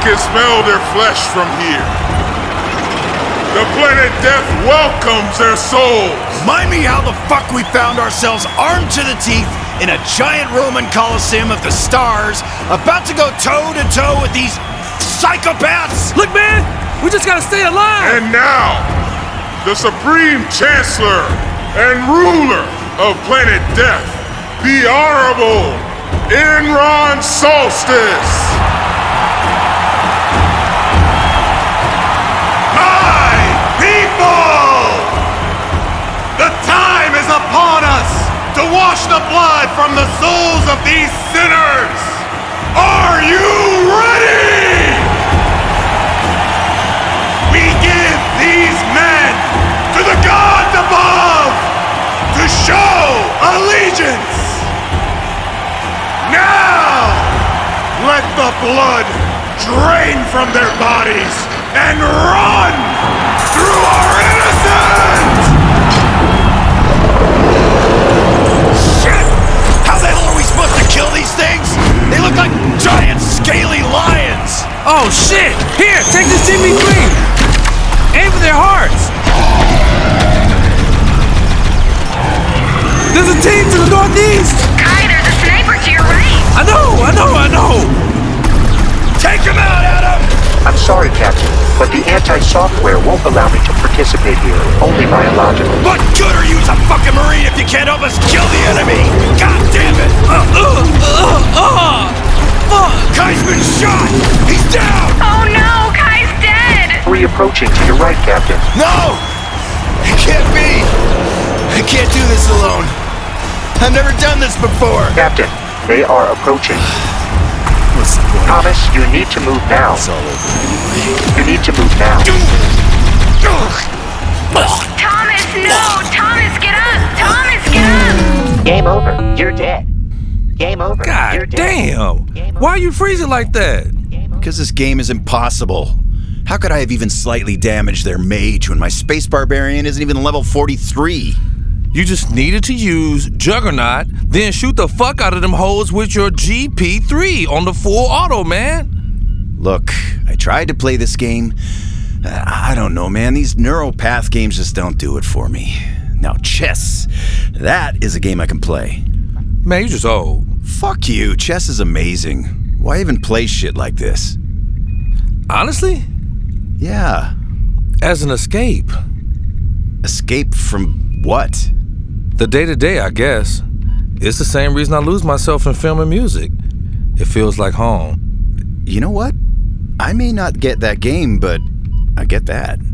can smell their flesh from here. The planet Death welcomes their souls. Remind me how the fuck we found ourselves armed to the teeth in a giant Roman Colosseum of the stars, about to go toe-to-toe with these psychopaths! Look, man! We just gotta stay alive! And now, the Supreme Chancellor and ruler of planet Death, the Honorable Enron Solstice! The time is upon us to wash the blood from the souls of these sinners! Are you ready? We give these men to the gods above to show allegiance! Now, let the blood drain from their bodies and run through our innocence! Kill these things? They look like giant scaly lions! Oh shit! Here, take this CP3! Aim for their hearts! There's a team to the northeast! Kai, there's a sniper to your right! I know! Take him out, Adam! I'm sorry, Captain, but the anti-software won't allow me to participate here. Only biological. What good are you as a fucking Marine if you can't help us kill the enemy? God damn it! Kai's been shot! He's down! Oh no, Kai's dead! Reapproaching to your right, Captain. No! It can't be! I can't do this alone. I've never done this before. Captain, they are approaching. What's the point? Thomas, you need to move now. It's all over anyway. You need to move now. Thomas, no! Thomas, get up! Thomas, get up! Game over. You're dead. Game over. You're God dead. damn! Why are you freezing like that? Because this game is impossible. How could I have even slightly damaged their mage when my space barbarian isn't even level 43? You just needed to use Juggernaut, then shoot the fuck out of them hoes with your GP3 on the full auto, man. Look, I tried to play this game. I don't know, man. These neuropath games just don't do it for me. Now, chess, that is a game I can play. Man, you just old. Fuck you. Chess is amazing. Why even play shit like this? Honestly? Yeah. As an escape. Escape from what? The day-to-day, I guess. It's the same reason I lose myself in film and music. It feels like home. You know what? I may not get that game, but I get that.